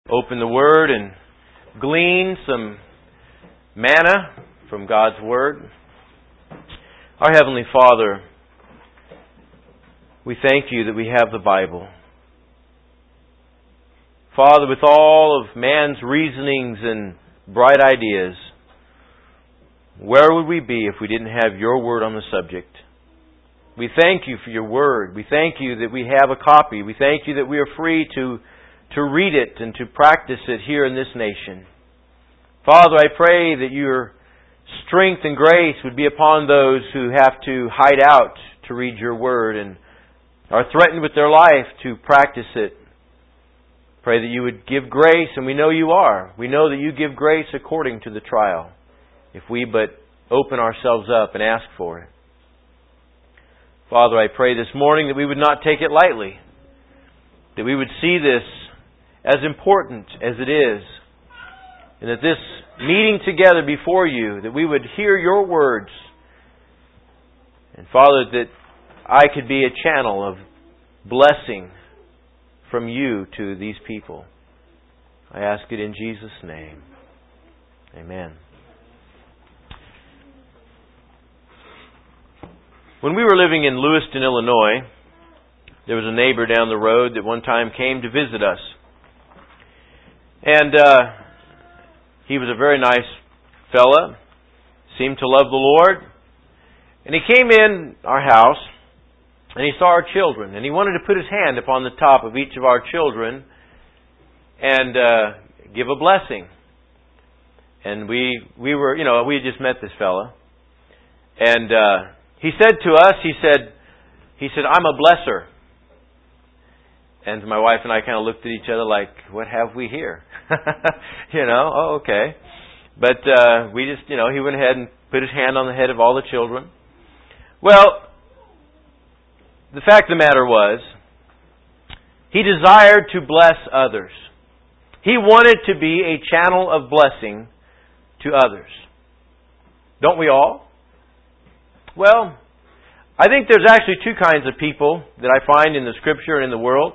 open the Word and glean some manna from God's Word. Our Heavenly Father, we thank You that we have the Bible. Father, with all of man's reasonings and bright ideas, where would we be if we didn't have Your Word on the subject? We thank You for Your Word. We thank You that we have a copy. We thank You that we are free to read it and to practice it here in this nation. Father, I pray that Your strength and grace would be upon those who have to hide out to read Your Word and are threatened with their life to practice it. Pray that You would give grace, and we know You are. We know that You give grace according to the trial, if we but open ourselves up and ask for it. Father, I pray this morning that we would not take it lightly, that we would see this as important as it is, and that this meeting together before You, that we would hear Your words, and Father, that I could be a channel of blessing from You to these people. I ask it in Jesus' name. Amen. When we were living in Lewiston, Illinois, there was a neighbor down the road that one time came to visit us. And he was a very nice fella, seemed to love the Lord. And he came in our house, and he saw our children, and he wanted to put his hand upon the top of each of our children and give a blessing. And we had just met this fella. And he said to us, he said, "I'm a blesser." And my wife and I kind of looked at each other like, what have we here? Oh, okay. But we just, he went ahead and put his hand on the head of all the children. Well, the fact of the matter was, he desired to bless others. He wanted to be a channel of blessing to others. Don't we all? Well, I think there's actually two kinds of people that I find in the Scripture and in the world.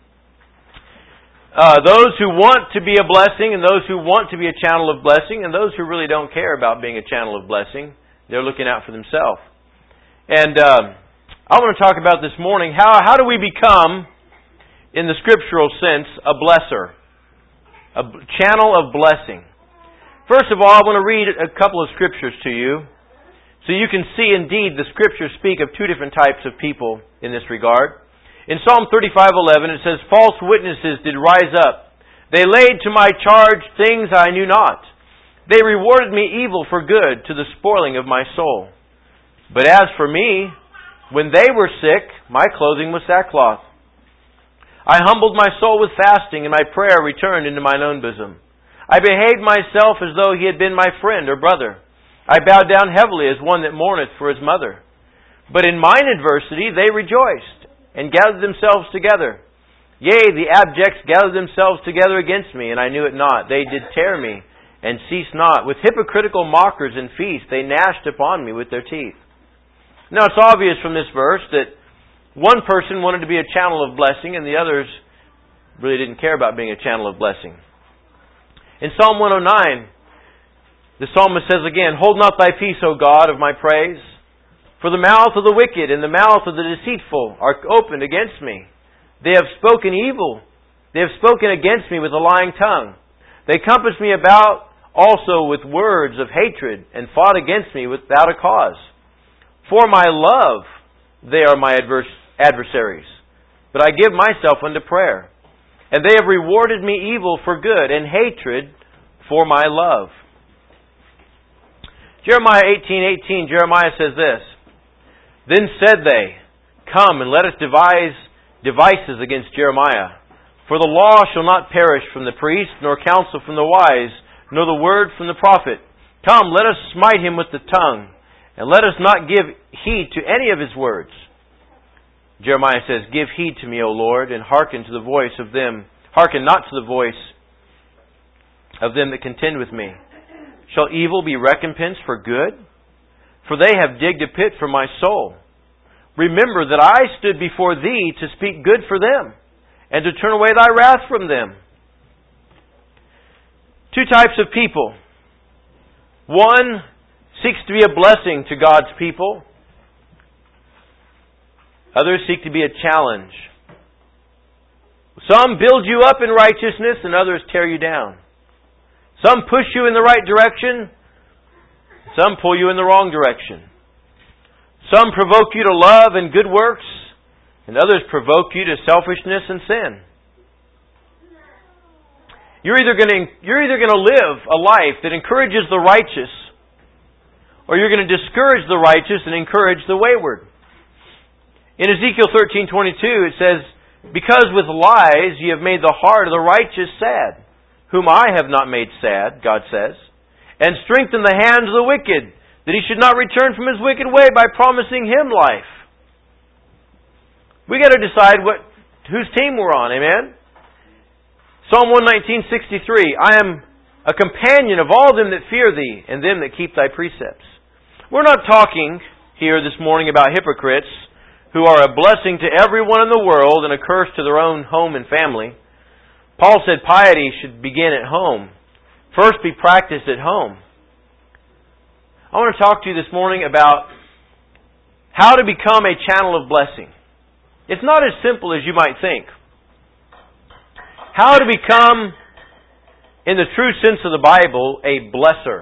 Those who want to be a blessing and those who want to be a channel of blessing, and those who really don't care about being a channel of blessing. They're looking out for themselves. And I want to talk about this morning, how do we become, in the scriptural sense, a blesser? A channel of blessing. First of all, I want to read a couple of scriptures to you, so you can see indeed the scriptures speak of two different types of people in this regard. In Psalm 35:11 it says, "False witnesses did rise up. They laid to my charge things I knew not. They rewarded me evil for good, to the spoiling of my soul. But as for me, when they were sick, my clothing was sackcloth. I humbled my soul with fasting, and my prayer returned into mine own bosom. I behaved myself as though he had been my friend or brother. I bowed down heavily as one that mourneth for his mother. But in mine adversity they rejoiced, and gathered themselves together. Yea, the abjects gathered themselves together against me, and I knew it not. They did tear me, and ceased not. With hypocritical mockers and feasts they gnashed upon me with their teeth." Now it's obvious from this verse that one person wanted to be a channel of blessing, and the others really didn't care about being a channel of blessing. In Psalm 109, the psalmist says again, "Hold not thy peace, O God, of my praise. For the mouth of the wicked and the mouth of the deceitful are opened against me. They have spoken evil. They have spoken against me with a lying tongue. They compassed me about also with words of hatred, and fought against me without a cause. For my love they are my adversaries. But I give myself unto prayer. And they have rewarded me evil for good, and hatred for my love." Jeremiah 18:18, Jeremiah says this, "Then said they, Come, and let us devise devices against Jeremiah. For the law shall not perish from the priest, nor counsel from the wise, nor the word from the prophet. Come, let us smite him with the tongue, and let us not give heed to any of his words." Jeremiah says, "Give heed to me, O Lord, and hearken to the voice of them. Hearken not to the voice of them that contend with me. Shall evil be recompensed for good? For they have digged a pit for my soul. Remember that I stood before thee to speak good for them, and to turn away thy wrath from them. Two types of people. One seeks to be a blessing to God's people. Others seek to be a challenge. Some build you up in righteousness and others tear you down. Some push you in the right direction. Some pull you in the wrong direction. Some provoke you to love and good works, and others provoke you to selfishness and sin. You're either going to live a life that encourages the righteous, or you're going to discourage the righteous and encourage the wayward. In Ezekiel 13:22 it says, "Because with lies ye have made the heart of the righteous sad, whom I have not made sad," God says, "and strengthened the hands of the wicked, that he should not return from his wicked way by promising him life." We got to decide whose team we're on, amen? Psalm 119:63, "I am a companion of all them that fear thee, and them that keep thy precepts." We're not talking here this morning about hypocrites who are a blessing to everyone in the world and a curse to their own home and family. Paul said piety should begin at home. First be practiced at home. I want to talk to you this morning about how to become a channel of blessing. It's not as simple as you might think. How to become, in the true sense of the Bible, a blesser.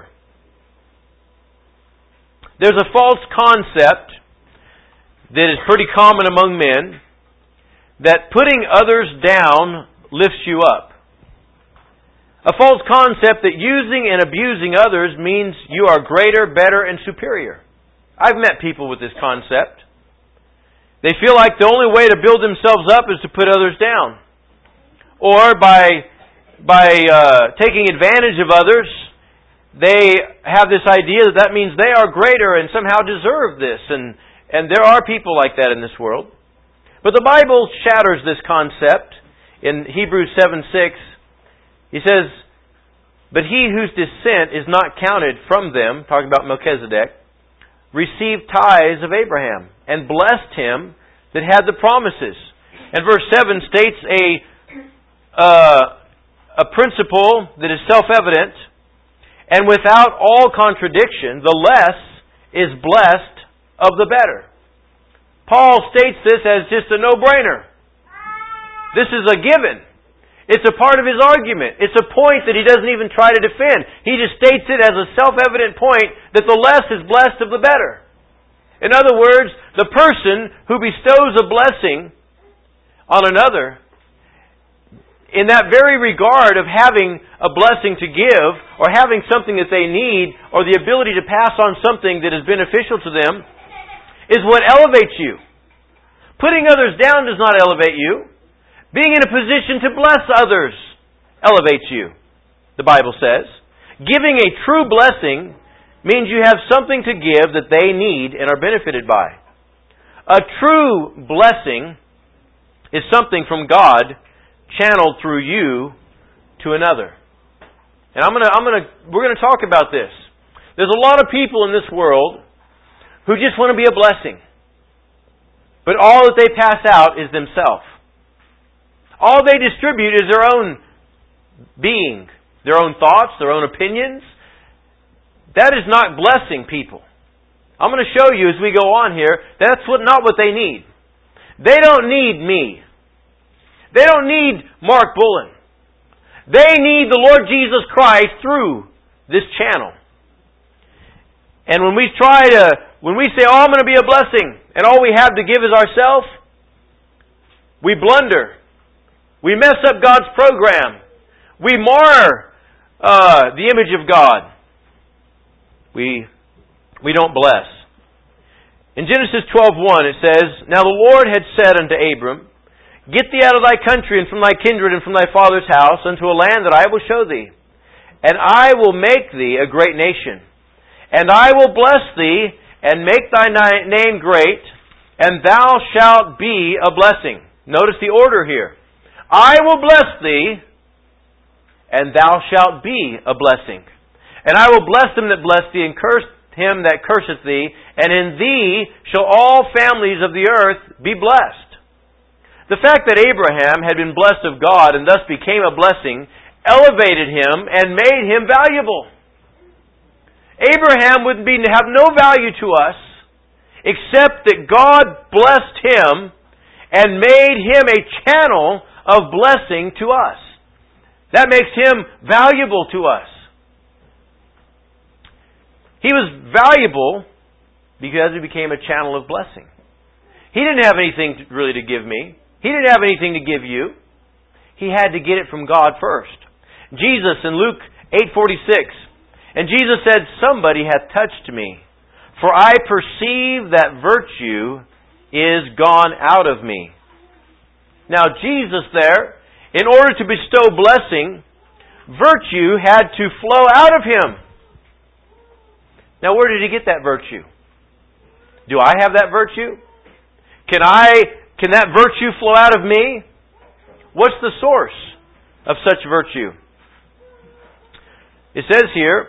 There's a false concept that is pretty common among men, that putting others down lifts you up. A false concept that using and abusing others means you are greater, better, and superior. I've met people with this concept. They feel like the only way to build themselves up is to put others down. Or by taking advantage of others, they have this idea that means they are greater and somehow deserve this. And there are people like that in this world. But the Bible shatters this concept. In Hebrews 7:6, he says, "But he whose descent is not counted from them," talking about Melchizedek, "received tithes of Abraham, and blessed him that had the promises." And verse 7 states a principle that is self-evident, "And without all contradiction, the less is blessed of the better." Paul states this as just a no-brainer. This is a given. It's a part of his argument. It's a point that he doesn't even try to defend. He just states it as a self-evident point that the less is blessed of the better. In other words, the person who bestows a blessing on another, in that very regard of having a blessing to give, or having something that they need, or the ability to pass on something that is beneficial to them, is what elevates you. Putting others down does not elevate you. Being in a position to bless others elevates you, the Bible says. Giving a true blessing means you have something to give that they need and are benefited by. A true blessing is something from God channeled through you to another. And we're going to talk about this. There's a lot of people in this world who just want to be a blessing. But all that they pass out is themselves. All they distribute is their own being, their own thoughts, their own opinions. That is not blessing people. I'm going to show you as we go on here, that's not what they need. They don't need me. They don't need Mark Bullen. They need the Lord Jesus Christ through this channel. And when we say, "Oh, I'm going to be a blessing," and all we have to give is ourselves, we blunder. We mess up God's program. We mar the image of God. We don't bless. In Genesis 12:1 it says, "Now the Lord had said unto Abram, Get thee out of thy country and from thy kindred and from thy father's house unto a land that I will show thee. And I will make thee a great nation. And I will bless thee and make thy name great, and thou shalt be a blessing." Notice the order here. I will bless thee, and thou shalt be a blessing. And I will bless them that bless thee, and curse him that curseth thee, and in thee shall all families of the earth be blessed. The fact that Abraham had been blessed of God and thus became a blessing elevated him and made him valuable. Abraham would have no value to us except that God blessed him and made him a channel of blessing to us. That makes him valuable to us. He was valuable because he became a channel of blessing. He didn't have anything really to give me. He didn't have anything to give you. He had to get it from God first. Jesus in Luke 8:46, and Jesus said, "Somebody hath touched me, for I perceive that virtue is gone out of me." Now Jesus there, in order to bestow blessing, virtue had to flow out of him. Now where did he get that virtue? Do I have that virtue? Can that virtue flow out of me? What's the source of such virtue? It says here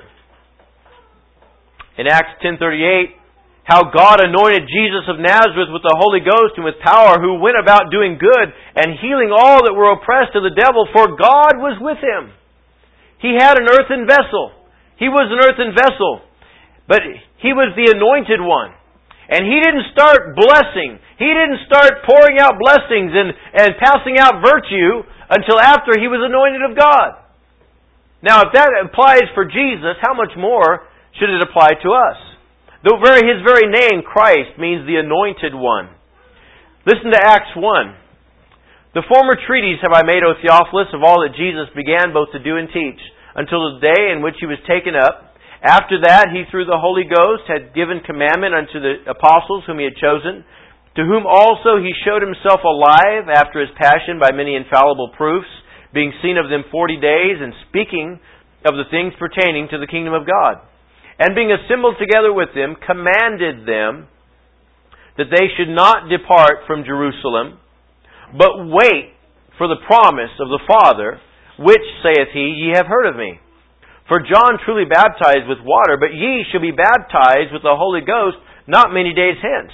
in Acts 10:38, how God anointed Jesus of Nazareth with the Holy Ghost and with power, who went about doing good and healing all that were oppressed of the devil, for God was with him. He had an earthen vessel. He was an earthen vessel. But he was the anointed one. And he didn't start blessing. He didn't start pouring out blessings and passing out virtue until after he was anointed of God. Now, if that applies for Jesus, how much more should it apply to us? His very name, Christ, means the anointed one. Listen to Acts 1. "The former treatise have I made, O Theophilus, of all that Jesus began both to do and teach, until the day in which he was taken up. After that, he through the Holy Ghost had given commandment unto the apostles whom he had chosen, to whom also he showed himself alive after his passion by many infallible proofs, being seen of them 40 days, and speaking of the things pertaining to the kingdom of God. And being assembled together with them, commanded them that they should not depart from Jerusalem, but wait for the promise of the Father, which, saith he, ye have heard of me. For John truly baptized with water, but ye shall be baptized with the Holy Ghost not many days hence.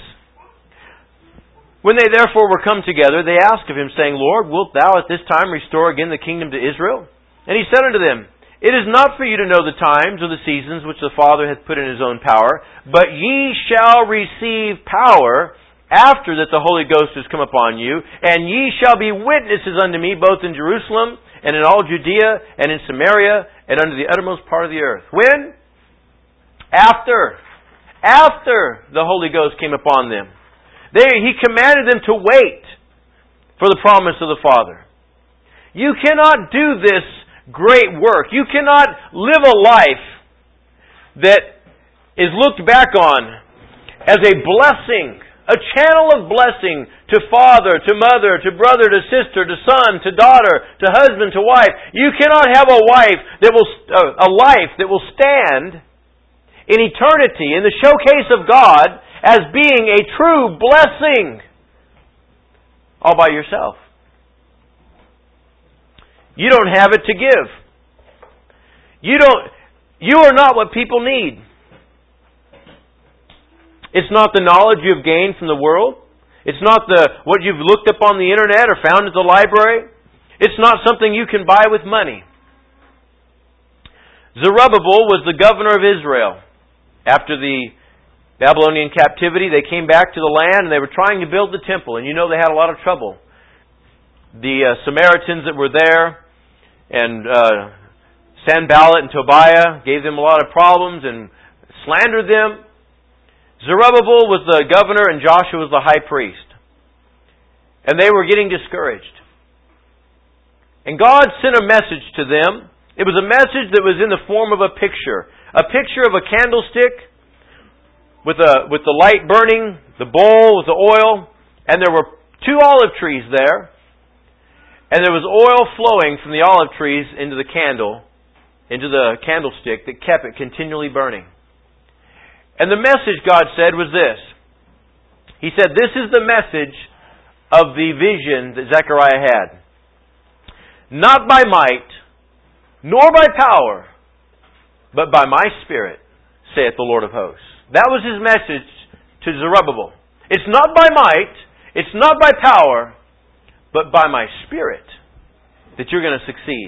When they therefore were come together, they asked of him, saying, Lord, wilt thou at this time restore again the kingdom to Israel? And he said unto them, It is not for you to know the times or the seasons which the Father hath put in his own power, but ye shall receive power after that the Holy Ghost is come upon you, and ye shall be witnesses unto me both in Jerusalem and in all Judea and in Samaria and unto the uttermost part of the earth. When? After the Holy Ghost came upon them. He commanded them to wait for the promise of the Father. You cannot do this great work. You cannot live a life that is looked back on as a blessing, a channel of blessing to father, to mother, to brother, to sister, to son, to daughter, to husband, to wife. You cannot have a life that will stand in eternity in the showcase of God as being a true blessing all by yourself. You don't have it to give. You are not what people need. It's not the knowledge you've gained from the world. It's not what you've looked up on the internet or found at the library. It's not something you can buy with money. Zerubbabel was the governor of Israel. After the Babylonian captivity, they came back to the land and they were trying to build the temple. And you know they had a lot of trouble. The Samaritans that were there and Sanballat and Tobiah gave them a lot of problems and slandered them. Zerubbabel was the governor and Joshua was the high priest. And they were getting discouraged. And God sent a message to them. It was a message that was in the form of a picture. A picture of a candlestick with the light burning, the bowl with the oil, and there were 2 olive trees there. And there was oil flowing from the olive trees into the candlestick that kept it continually burning. And the message, God said, was this. He said, this is the message of the vision that Zechariah had. Not by might, nor by power, but by my Spirit, saith the Lord of hosts. That was his message to Zerubbabel. It's not by might, it's not by power, but by my Spirit that you're going to succeed.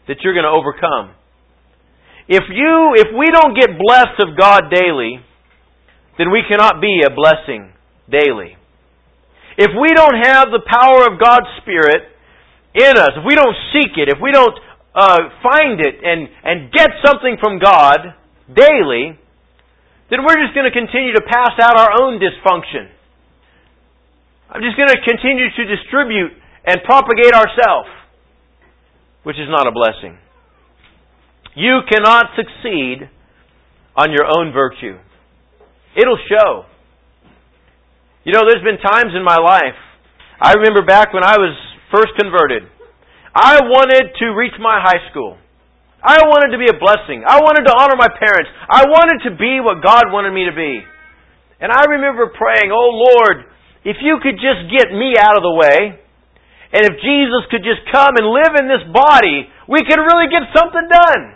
that you're going to overcome. If we don't get blessed of God daily, then we cannot be a blessing daily. If we don't have the power of God's Spirit in us, if we don't seek it, if we don't find it and get something from God daily, then we're just going to continue to pass out our own dysfunction. I'm just going to continue to distribute and propagate ourselves, which is not a blessing. You cannot succeed on your own virtue. It'll show. You know, there's been times in my life, I remember back when I was first converted, I wanted to reach my high school. I wanted to be a blessing. I wanted to honor my parents. I wanted to be what God wanted me to be. And I remember praying, oh Lord, if you could just get me out of the way, and if Jesus could just come and live in this body, we could really get something done.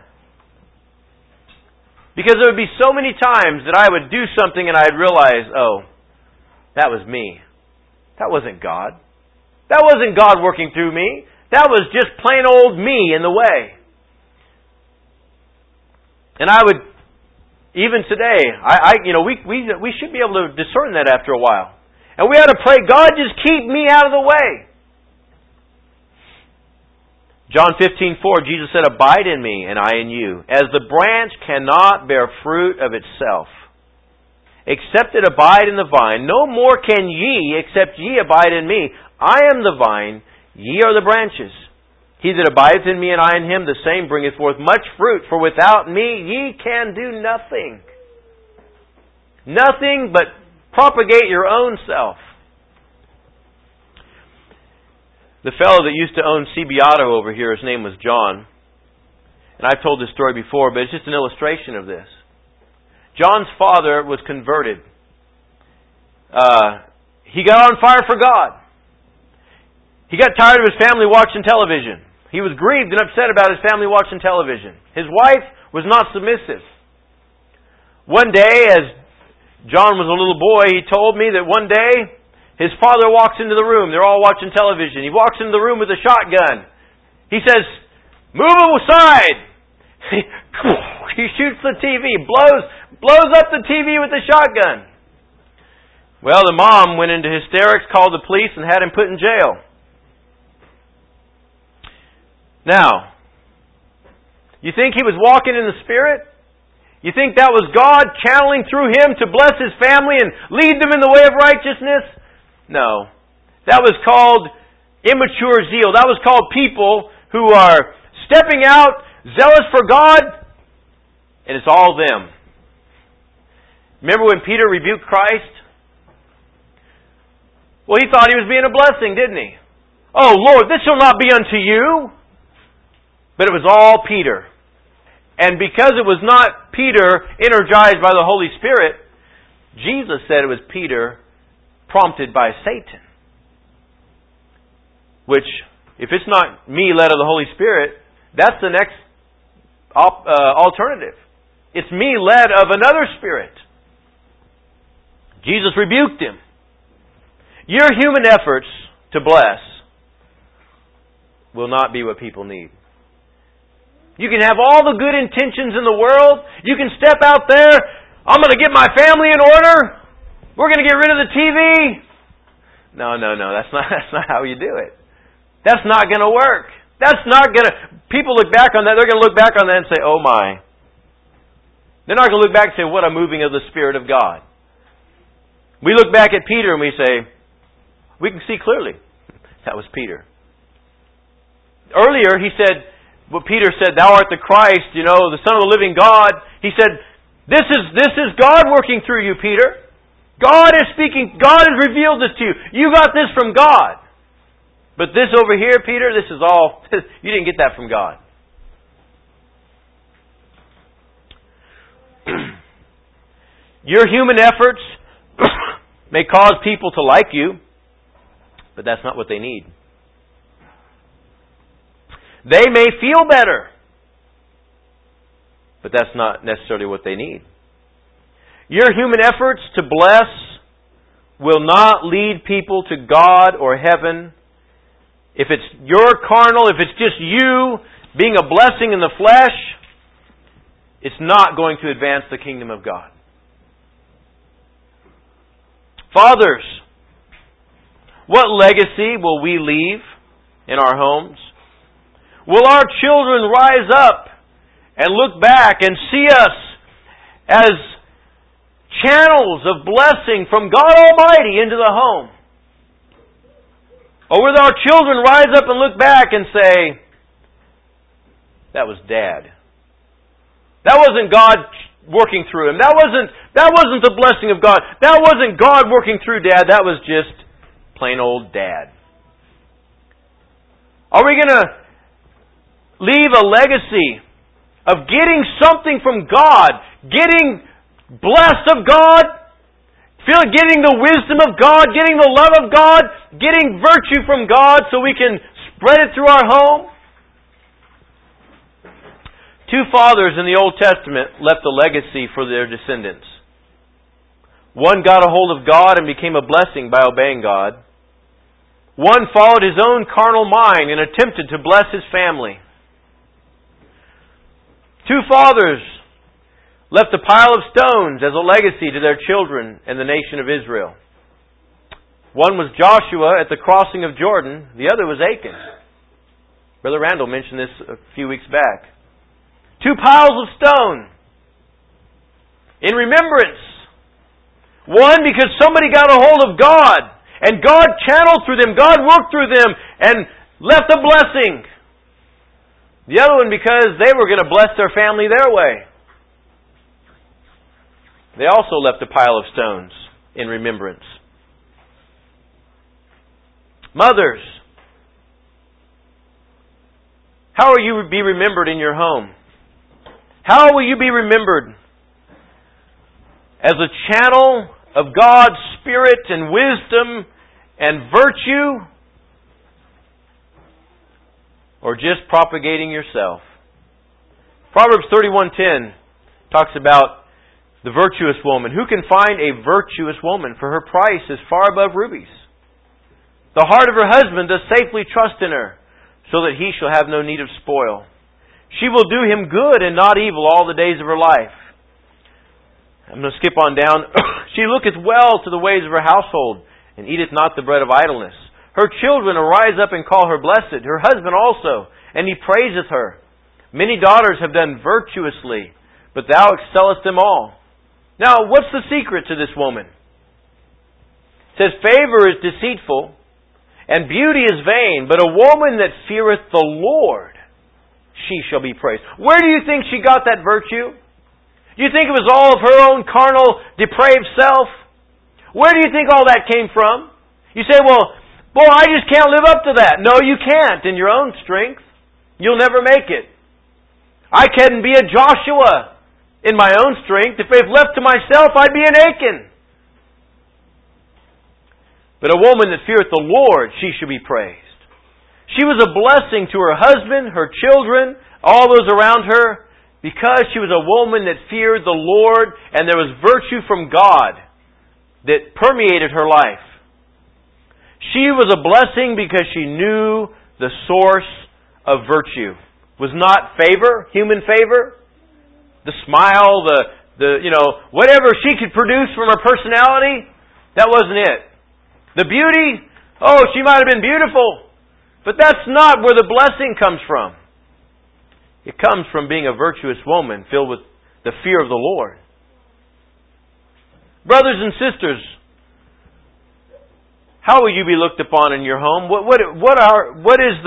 Because there would be so many times that I would do something and I'd realize, oh, that was me. That wasn't God. That wasn't God working through me. That was just plain old me in the way. And I would, even today, we should be able to discern that after a while. And we ought to pray, God, just keep me out of the way. John 15:4, Jesus said, abide in me and I in you, as the branch cannot bear fruit of itself, except it abide in the vine. No more can ye, except ye abide in me. I am the vine, ye are the branches. He that abideth in me and I in him, the same bringeth forth much fruit. For without me ye can do nothing. Nothing but propagate your own self. The fellow that used to own CB Auto over here, his name was John. And I've told this story before, but it's just an illustration of this. John's father was converted. He got on fire for God. He got tired of his family watching television. He was grieved and upset about his family watching television. His wife was not submissive. One day, as John was a little boy, he told me that one day his father walks into the room. They're all watching television. He walks into the room with a shotgun. He says, move aside! He shoots the TV, blows up the TV with the shotgun. Well, the mom went into hysterics, called the police, and had him put in jail. Now, you think he was walking in the Spirit? You think that was God channeling through him to bless his family and lead them in the way of righteousness? No. That was called immature zeal. That was called people who are stepping out, zealous for God, and it's all them. Remember when Peter rebuked Christ? Well, he thought he was being a blessing, didn't he? Oh, Lord, this shall not be unto you. But it was all Peter. And because it was not Peter energized by the Holy Spirit, Jesus said it was Peter prompted by Satan. Which, if it's not me led of the Holy Spirit, that's the next alternative. It's me led of another spirit. Jesus rebuked him. Your human efforts to bless will not be what people need. You can have all the good intentions in the world. You can step out there. I'm going to get my family in order. We're going to get rid of the TV. No. That's not how you do it. That's not going to work. That's not going to... People look back on that. They're going to look back on that and say, oh my. They're not going to look back and say, what a moving of the Spirit of God. We look back at Peter and we say, we can see clearly. That was Peter. Earlier he said, what Peter said, thou art the Christ, the Son of the living God. He said, this is God working through you, Peter. God is speaking. God has revealed this to you. You got this from God. But this over here, Peter, this is all, you didn't get that from God. Your human efforts may cause people to like you, but that's not what they need. They may feel better, but that's not necessarily what they need. Your human efforts to bless will not lead people to God or heaven. If it's your carnal, if it's just you being a blessing in the flesh, it's not going to advance the kingdom of God. Fathers, what legacy will we leave in our homes? Will our children rise up and look back and see us as channels of blessing from God Almighty into the home? Or will our children rise up and look back and say, that was Dad. That wasn't God working through him. That wasn't the blessing of God. That wasn't God working through Dad. That was just plain old Dad. Are we going to leave a legacy of getting something from God, getting blessed of God, getting the wisdom of God, getting the love of God, getting virtue from God so we can spread it through our home? Two fathers in the Old Testament left a legacy for their descendants. One got a hold of God and became a blessing by obeying God. One followed his own carnal mind and attempted to bless his family. Two fathers left a pile of stones as a legacy to their children and the nation of Israel. One was Joshua at the crossing of Jordan. The other was Achan. Brother Randall mentioned this a few weeks back. Two piles of stone in remembrance. One because somebody got a hold of God and God channeled through them, God worked through them and left a blessing. The other one because they were going to bless their family their way. They also left a pile of stones in remembrance. Mothers, how will you be remembered in your home? How will you be remembered? As a channel of God's Spirit and wisdom and virtue? Or just propagating yourself? Proverbs 31:10 talks about the virtuous woman. Who can find a virtuous woman? For her price is far above rubies. The heart of her husband does safely trust in her, so that he shall have no need of spoil. She will do him good and not evil all the days of her life. I'm going to skip on down. She looketh well to the ways of her household, and eateth not the bread of idleness. Her children arise up and call her blessed, her husband also, and he praiseth her. Many daughters have done virtuously, but thou excellest them all. Now, what's the secret to this woman? It says, favor is deceitful, and beauty is vain, but a woman that feareth the Lord, she shall be praised. Where do you think she got that virtue? Do you think it was all of her own carnal, depraved self? Where do you think all that came from? You say, well, boy, I just can't live up to that. No, you can't in your own strength. You'll never make it. I couldn't be a Joshua in my own strength. If left to myself, I'd be an Achan. But a woman that feareth the Lord, she shall be praised. She was a blessing to her husband, her children, all those around her, because she was a woman that feared the Lord and there was virtue from God that permeated her life. She was a blessing because she knew the source of virtue. Was not favor, human favor, the smile, whatever she could produce from her personality, that wasn't it. The beauty, she might have been beautiful, but that's not where the blessing comes from. It comes from being a virtuous woman filled with the fear of the Lord. Brothers and sisters, how will you be looked upon in your home? What is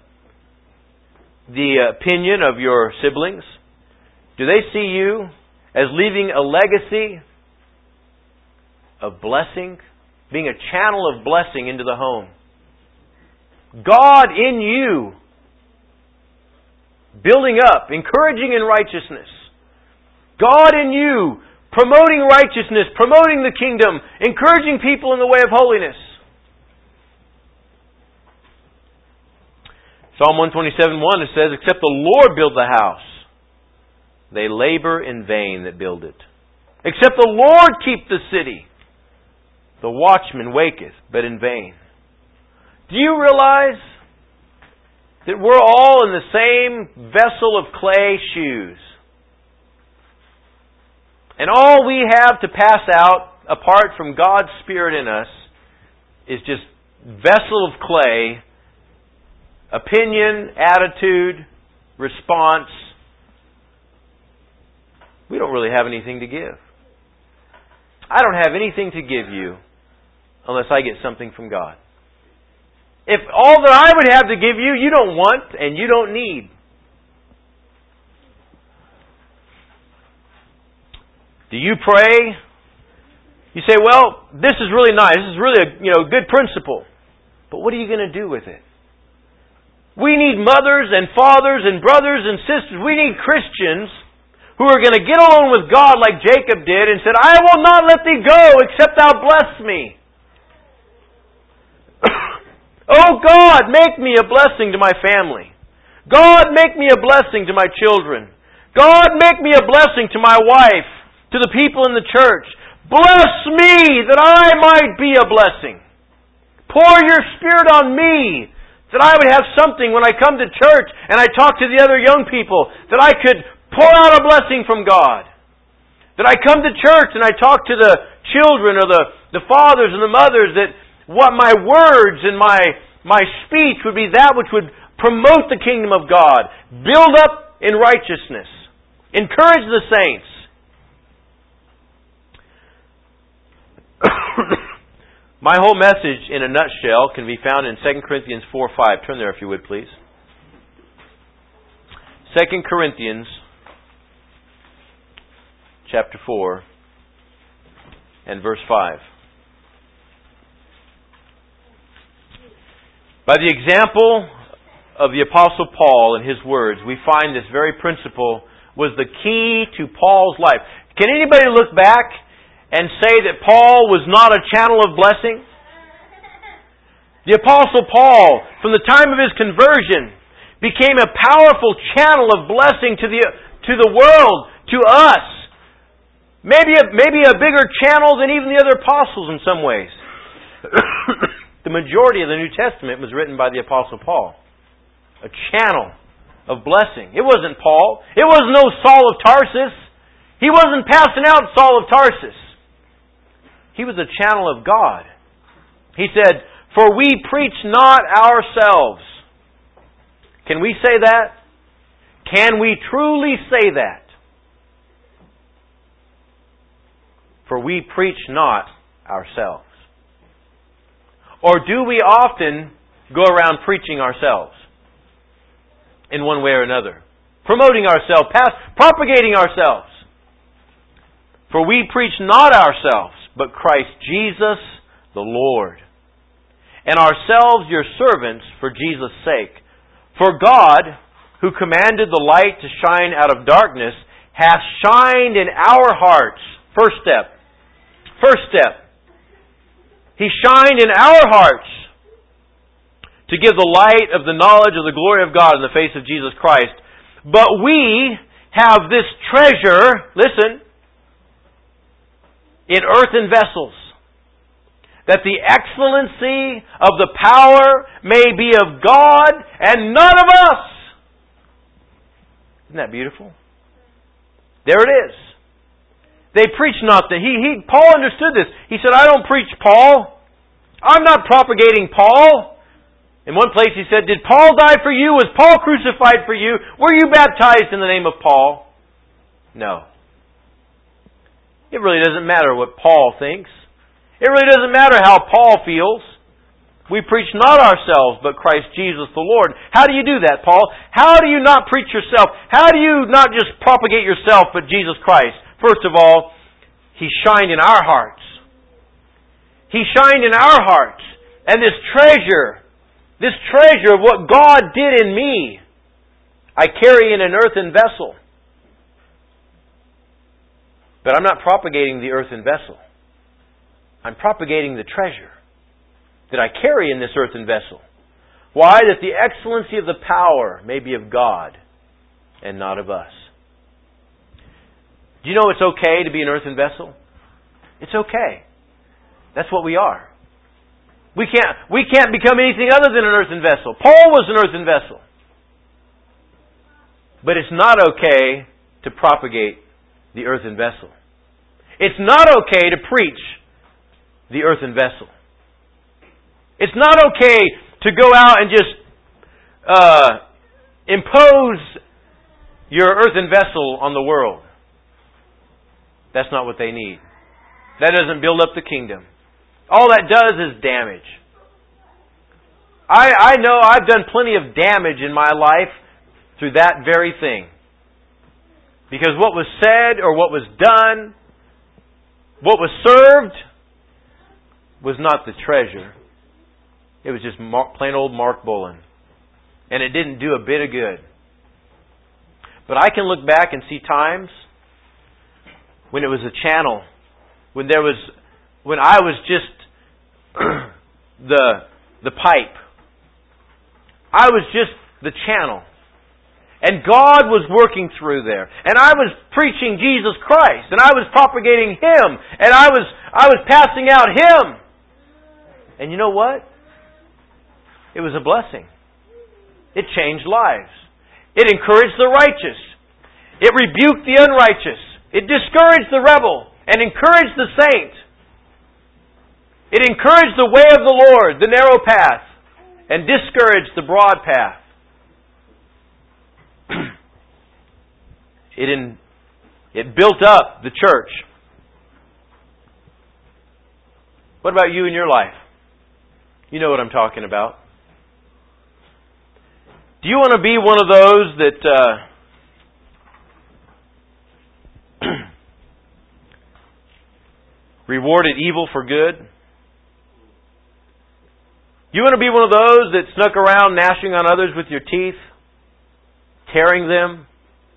the opinion of your siblings? Do they see you as leaving a legacy of blessing, being a channel of blessing into the home? God in you, building up, encouraging in righteousness. God in you, promoting righteousness, promoting the kingdom, encouraging people in the way of holiness. Psalm 127:1 it says, except the Lord build the house, they labor in vain that build it. Except the Lord keep the city, the watchman waketh, but in vain. Do you realize that we're all in the same vessel of clay shoes. And all we have to pass out, apart from God's Spirit in us, is just vessel of clay, opinion, attitude, response. We don't really have anything to give. I don't have anything to give you unless I get something from God. If all that I would have to give you, you don't want and you don't need. Do you pray? You say, well, this is really nice. This is really a good principle. But what are you going to do with it? We need mothers and fathers and brothers and sisters. We need Christians who are going to get along with God like Jacob did and said, I will not let thee go except thou bless me. Oh God, make me a blessing to my family. God, make me a blessing to my children. God, make me a blessing to my wife, to the people in the church. Bless me that I might be a blessing. Pour your Spirit on me that I would have something when I come to church and I talk to the other young people, that I could pour out a blessing from God. That I come to church and I talk to the children or the fathers and the mothers, that what my words and my speech would be that which would promote the kingdom of God, build up in righteousness, encourage the saints. My whole message in a nutshell can be found in 2 Corinthians 4:5. Turn there if you would, please. 2 Corinthians chapter 4 and verse 5. By the example of the Apostle Paul and his words, we find this very principle was the key to Paul's life. Can anybody look back and say that Paul was not a channel of blessing? The Apostle Paul, from the time of his conversion, became a powerful channel of blessing to the world, to us. Maybe a bigger channel than even the other apostles in some ways. The majority of the New Testament was written by the Apostle Paul. A channel of blessing. It wasn't Paul. It was no Saul of Tarsus. He wasn't passing out Saul of Tarsus. He was a channel of God. He said, for we preach not ourselves. Can we say that? Can we truly say that? For we preach not ourselves. Or do we often go around preaching ourselves in one way or another? Promoting ourselves, propagating ourselves. For we preach not ourselves, but Christ Jesus the Lord. And ourselves your servants for Jesus' sake. For God, who commanded the light to shine out of darkness, hath shined in our hearts. First step. He shined in our hearts to give the light of the knowledge of the glory of God in the face of Jesus Christ. But we have this treasure, listen, in earthen vessels, that the excellency of the power may be of God and not of us. Isn't that beautiful? There it is. They preach not that. Paul understood this. He said, I don't preach Paul. I'm not propagating Paul. In one place he said, did Paul die for you? Was Paul crucified for you? Were you baptized in the name of Paul? No. It really doesn't matter what Paul thinks. It really doesn't matter how Paul feels. We preach not ourselves, but Christ Jesus the Lord. How do you do that, Paul? How do you not preach yourself? How do you not just propagate yourself, but Jesus Christ? First of all, He shined in our hearts. He shined in our hearts. And this treasure of what God did in me, I carry in an earthen vessel. But I'm not propagating the earthen vessel. I'm propagating the treasure that I carry in this earthen vessel. Why? That the excellency of the power may be of God and not of us. Do you know it's okay to be an earthen vessel? It's okay. That's what we are. We can't become anything other than an earthen vessel. Paul was an earthen vessel. But it's not okay to propagate the earthen vessel. It's not okay to preach the earthen vessel. It's not okay to go out and just impose your earthen vessel on the world. That's not what they need. That doesn't build up the kingdom. All that does is damage. I know I've done plenty of damage in my life through that very thing. Because what was said or what was done, what was served, was not the treasure. It was just plain old Mark Bullen. And it didn't do a bit of good. But I can look back and see times when it was a channel, when I was just the pipe. I was just the channel. And God was working through there. And I was preaching Jesus Christ. And I was propagating Him. And I was passing out Him. And you know what? It was a blessing. It changed lives. It encouraged the righteous. It rebuked the unrighteous. It discouraged the rebel and encouraged the saint. It encouraged the way of the Lord, the narrow path, and discouraged the broad path. It built up the church. What about you in your life? You know what I'm talking about. Do you want to be one of those that rewarded evil for good? You want to be one of those that snuck around gnashing on others with your teeth, tearing them,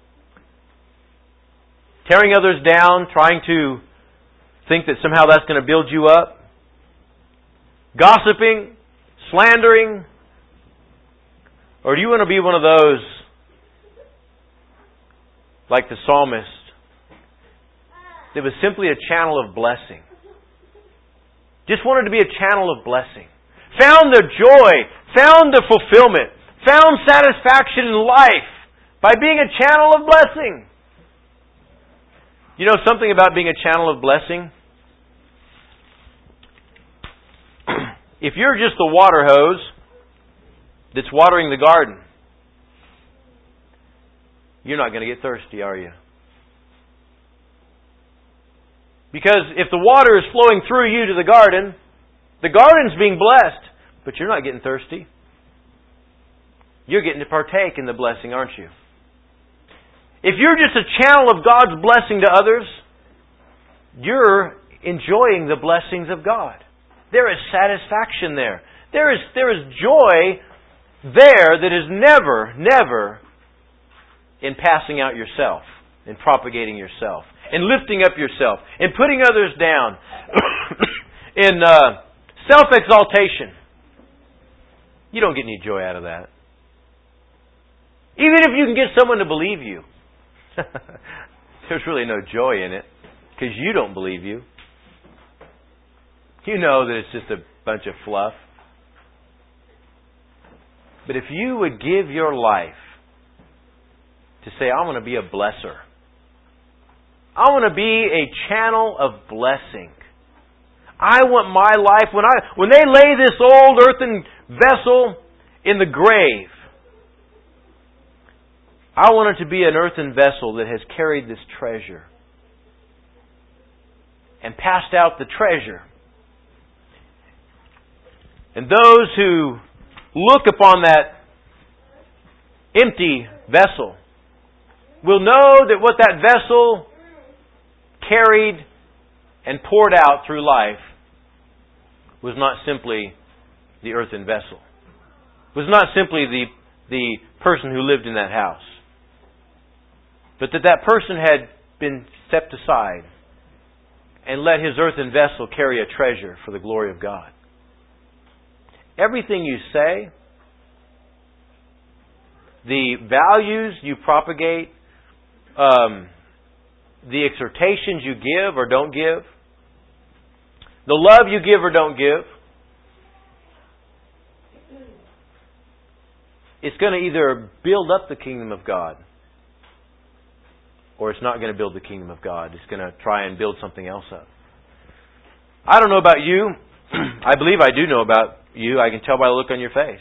tearing others down, trying to think that somehow that's going to build you up? Gossiping, slandering? Or do you want to be one of those, like the psalmist, that was simply a channel of blessing? Just wanted to be a channel of blessing. Found the joy, found the fulfillment, found satisfaction in life by being a channel of blessing. You know something about being a channel of blessing? If you're just the water hose that's watering the garden, you're not going to get thirsty, are you? Because if the water is flowing through you to the garden's being blessed, but you're not getting thirsty. You're getting to partake in the blessing, aren't you? If you're just a channel of God's blessing to others, you're enjoying the blessings of God. There is satisfaction there. There is joy there that is never in passing out yourself, in propagating yourself, in lifting up yourself, in putting others down, in self-exaltation. You don't get any joy out of that. Even if you can get someone to believe you, there's really no joy in it, because you don't believe you. You know that it's just a bunch of fluff. But if you would give your life to say, I want to be a blesser. I want to be a channel of blessing. I want my life, when they lay this old earthen vessel in the grave, I want it to be an earthen vessel that has carried this treasure and passed out the treasure. And those who look upon that empty vessel will know that what that vessel carried and poured out through life was not simply the earthen vessel. Was not simply the person who lived in that house. But that person had been stepped aside and let his earthen vessel carry a treasure for the glory of God. Everything you say, the values you propagate, the exhortations you give or don't give, the love you give or don't give, it's going to either build up the kingdom of God or it's not going to build the kingdom of God. It's going to try and build something else up. I don't know about you. I believe I do know about you. I can tell by the look on your face.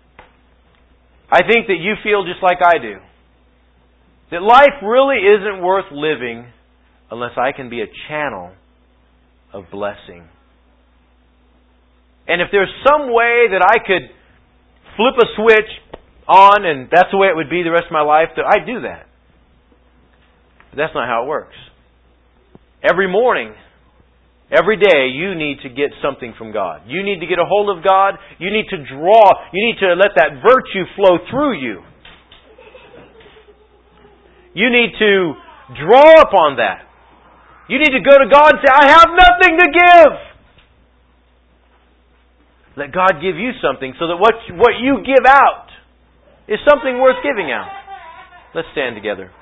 I think that you feel just like I do. That life really isn't worth living unless I can be a channel of blessing. And if there's some way that I could flip a switch on and that's the way it would be the rest of my life, that I'd do that. But that's not how it works. Every morning, every day, you need to get something from God. You need to get a hold of God. You need to draw. You need to let that virtue flow through you. You need to draw upon that. You need to go to God and say, I have nothing to give. Let God give you something so that what you give out is something worth giving out. Let's stand together.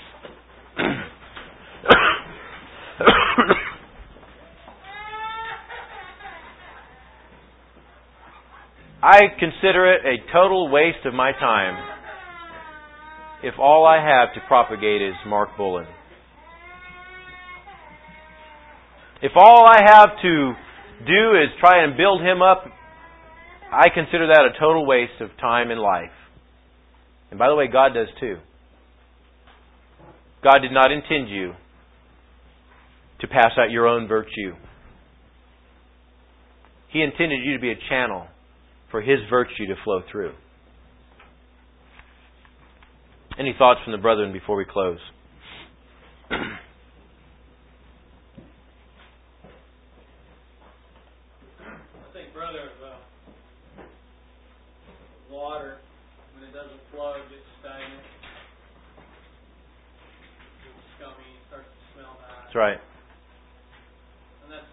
I consider it a total waste of my time if all I have to propagate is Mark Bullen. If all I have to do is try and build him up, I consider that a total waste of time and life. And by the way, God does too. God did not intend you to pass out your own virtue. He intended you to be a channel for His virtue to flow through. Any thoughts from the brethren before we close? Water, when it doesn't flow, it gets stagnant. It's scummy, it starts to smell bad. That's right. And that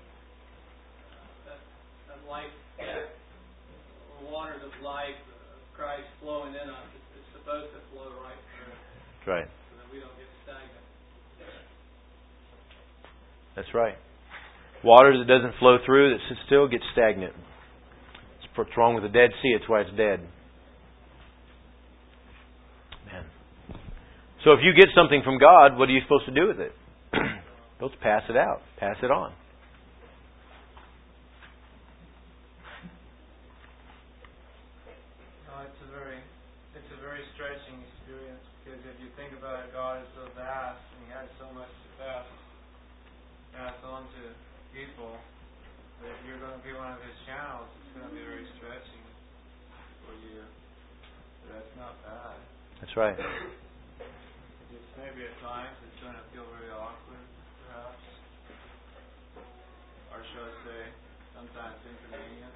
life, the waters of life of Christ flowing in us, it's supposed to flow right through. That's right. So that we don't get stagnant. That's right. Water that doesn't flow through, that still gets stagnant. What's wrong with the Dead Sea? It's why it's dead. Man. So if you get something from God, what are you supposed to do with it? You're supposed to pass it out. Pass it on. It's a very stretching experience, because if you think about it, God is so vast and He has so much to pass on to people. But if you're going to be one of His channels, it's going to be very stretching for you. But that's not bad. That's right. It's maybe at times it's going to feel very awkward, perhaps. Or should I say, sometimes inconvenient.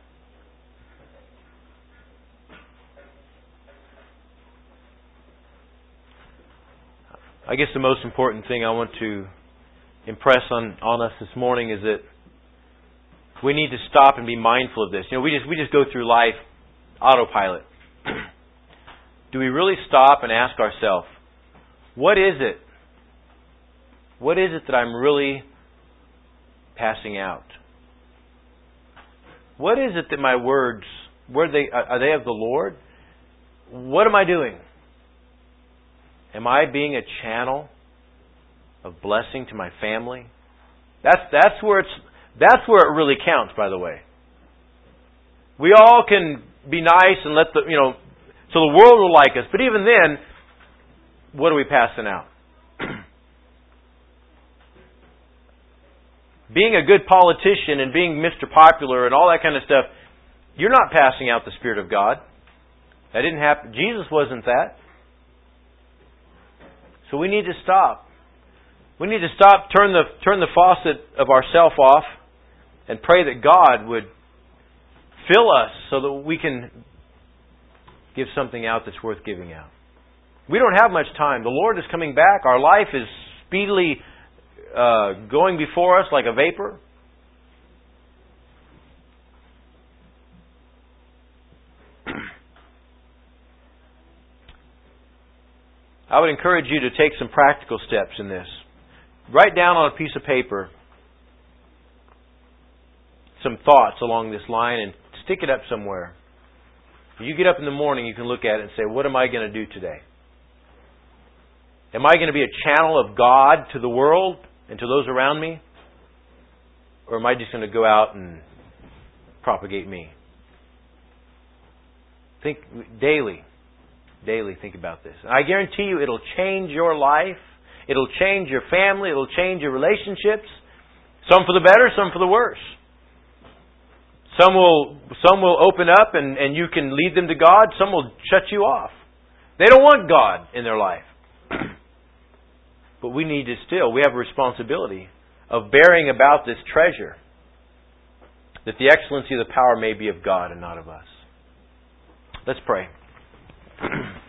I guess the most important thing I want to impress on us this morning is that we need to stop and be mindful of this. You know, we just go through life autopilot. Do we really stop and ask ourselves, what is it? What is it that I'm really passing out? What is it that my words, are they of the Lord? What am I doing? Am I being a channel of blessing to my family? That's where it really counts, by the way. We all can be nice and so the world will like us. But even then, what are we passing out? Being a good politician and being Mr. Popular and all that kind of stuff, you're not passing out the Spirit of God. That didn't happen. Jesus wasn't that. So we need to stop. We need to stop, turn the faucet of ourself off, and pray that God would fill us so that we can give something out that's worth giving out. We don't have much time. The Lord is coming back. Our life is speedily going before us like a vapor. I would encourage you to take some practical steps in this. Write down on a piece of paper some thoughts along this line and stick it up somewhere. When you get up in the morning, you can look at it and say, what am I going to do today? Am I going to be a channel of God to the world and to those around me? Or am I just going to go out and propagate me? Think daily think about this. I guarantee you it'll change your life. It'll change your family. It'll change your relationships. Some for the better, some for the worse. Some will open up and you can lead them to God. Some will shut you off. They don't want God in their life. But we have a responsibility of bearing about this treasure, that the excellency of the power may be of God and not of us. Let's pray.